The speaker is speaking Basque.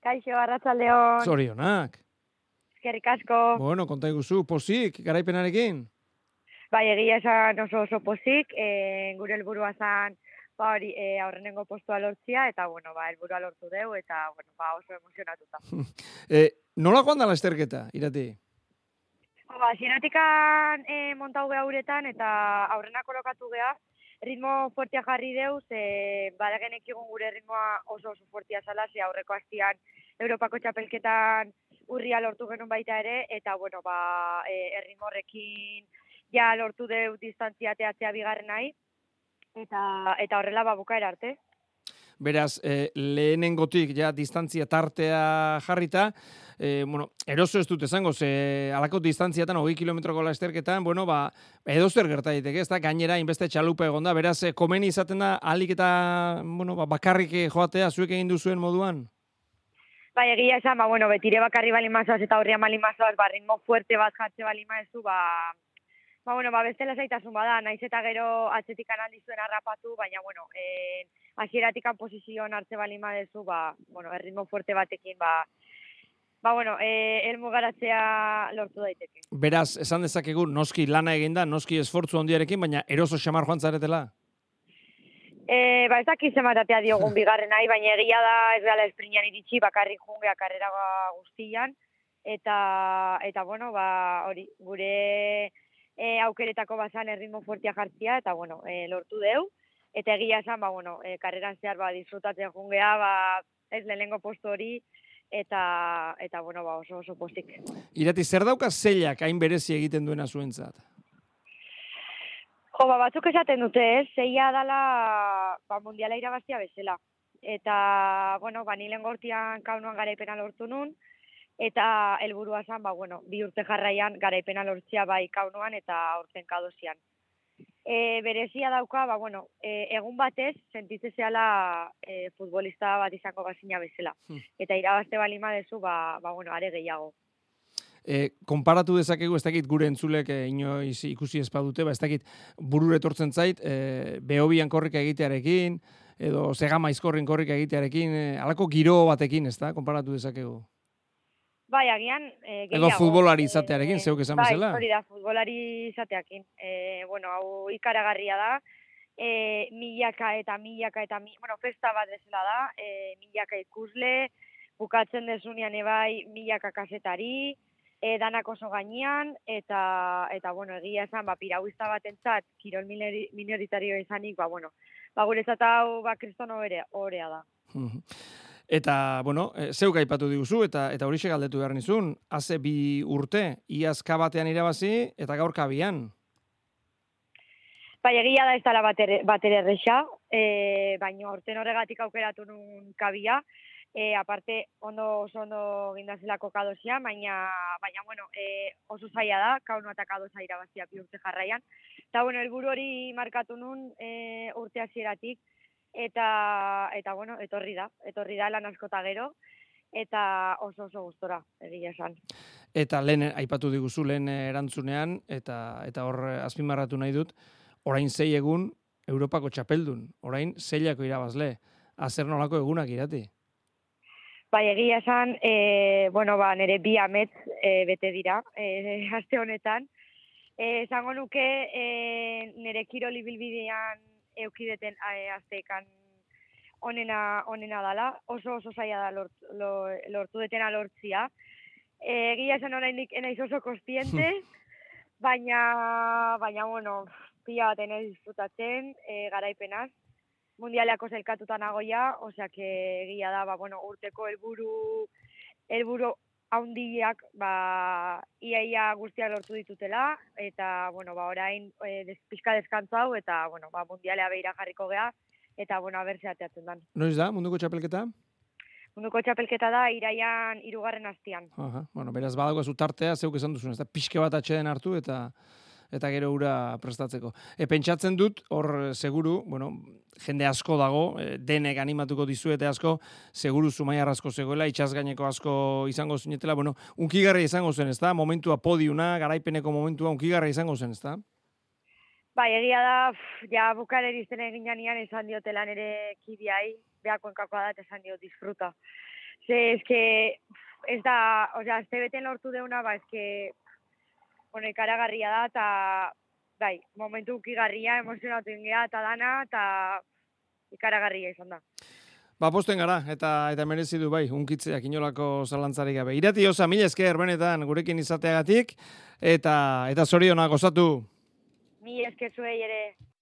Kaixo, arratsaldeon. Zorionak. Eskerrik asko. Bueno, konta iguzu, pozik, garaipenarekin? Bai, egia esan oso pozik, gure helburua zen hori aurrenengo postua lortzia, eta helburua lortu deu, eta oso emozionatuta. Nola joan da lasterketa, Irati? Hasieratik montau geha uretan, eta aurrena kolokatu geha, ritmo fuertia jarri deuz, badagenek egun gure ritmoa oso fuertia zala, ze aurreko hastian Europako txapelketan urria lortu genuen baita ere, eta erritmo horrekin ja lortu deu distantzia teatzea bigarren nahi, eta horrela bukaera arte. Beraz, lehenengotik ja distantzia tartea jarrita, eroso ez dut esango, ze alako distantziatan 20 kilometroko lasterketan, edozer gerta daiteke, ez da, gainera inbeste txalupa egonda, beraz, komeni izaten da, alik eta, bakarrik joatea, zuek egin duzuen moduan? Bai, egia esan, betire bakarri bali mazoaz eta horrian bali mazoaz, ritmo fuerte bat jartze bali maezu, bestela zaitasun bada, naiz eta gero atzetikan handizuen harrapatu, baina, hasieratik posizioan hartze bali madezu, erritmo fuerte batekin, elmugaratzea lortu daiteke. Beraz, esan dezakegu, noski lana eginda, noski esfortzu handiarekin, baina eroso xamar joan zaretela? Ez dakit zematatea diogun bigarren nahi, baina egia da ez gala esprinean iritsi, bakarrik jungea karrera guztian, eta hori, gure aukeretako bazan erritmo fuertia jartzia, eta lortu deu, eta egia esan, karreran zehar disfrutatzen jungea, ez lehenengo postu hori, eta oso postik. Irati, zer dauka zeilak hain berezi egiten duena zuentzat? Batzuk esaten dute, zeia dala mundiala irabaztia bezala. Eta, ni lehen gortian kaunuan garaipena lortu nun, eta helburua zen, bi urte jarraian garaipena lortzia bai kaunuan eta aurten kadosian. Berezia dauka, egun batez, sentitze zehala futbolista bat izango bazina bezala. Eta irabazte balima dezu, are gehiago. Konparatu dezakegu, ez dakit gure entzulek inoiz ikusi ezpadute, ez dakit burure etortzen zait, behobian korrika egitearekin, edo segamaizkorrin korrika egitearekin, halako giro batekin, ez da, konparatu dezakegu? Bai, agian gehiago. Edo futbolari izatearekin, zeuk esan bezala? Bai, hori da, futbolari izateakin. Hau ikaragarria da, milaka, festa bat bezala da, milaka ikusle, bukatzen desunean ebai milaka kasetari, danak oso gainean, eta egia esan, piragüista batentzat, kirol minoritario izanik, guretzat hau, kristono horea da. Eta, zeuk aipatu diguzu, eta horixe galdetu behar nizun, haze 2 urte, iaz kabatean irabazi, eta gaur kabian. Bai, egia da ez dala batere erresa, baina orten horregatik aukeratu nun kabia, aparte oso ondo gindazelako kadozia, baina oso zaila da, kaunu eta kadoza irabazia 2 urte jarraian. Eta, helburu hori markatu nun urte hasieratik, eta etorri da lan askota gero, eta oso gustora, egia esan. Eta lehen aipatu diguzu, lehen erantzunean, eta hor azpimarratu nahi dut, orain 6 egun Europako txapeldun, orain 6ako irabazle, azer nolako egunak Irati? Bai, egia esan, nire 2 amets bete dira, aste honetan. Esango nuke, nire kiroli bilbidean eukideten asteekan onena dala, oso zaila da lortu detena lortzia. Egia esan oraindik enaiz oso kostiente, baina pila bat enaiz disfrutatzen, garaipenaz. Mundialeako zelkatuta nagoia, oseak egia da, urteko helburu haundiak, iaia guztiak lortu ditutela, eta, orain pixka deskantzu hau, eta, mundialea behira jarriko geha, eta, abertzea ateatzen dan. Noiz da, munduko txapelketa? Munduko txapelketa da, iraian 3. hastian. Beraz, badagoazu tartea, zeuk esan duzun, ez da, pixke bat atxeden hartu, eta gero ura prestatzeko. Pentsatzen dut, hor seguru, jende asko dago, denek animatuko dizuete asko, seguru Zumaiar asko zegoela, itxasgaineko asko izango zinetela, unkigarria izango zen, ez da? Momentua podiuna, garaipeneko momentua unkigarria izango zen, ez da? Bai, egia da, ja bukareri zen egin janean esan diotela nire kidiai, behakoenkakoa da, esan diot disfruta. Ze, eske, ez da, osea, azte beten lortu deuna, eske, bueno, ikaragarria da, eta, bai, momentu ukigarria, emozionatu ingea, eta dana, eta ikaragarria izan da. Posten gara, eta merezi du bai, unkitzeak inolako zalantzarik gabe. Irati Osa, mila esker benetan gurekin izateagatik, eta zorionak gozatu. Mila esker zuei ere.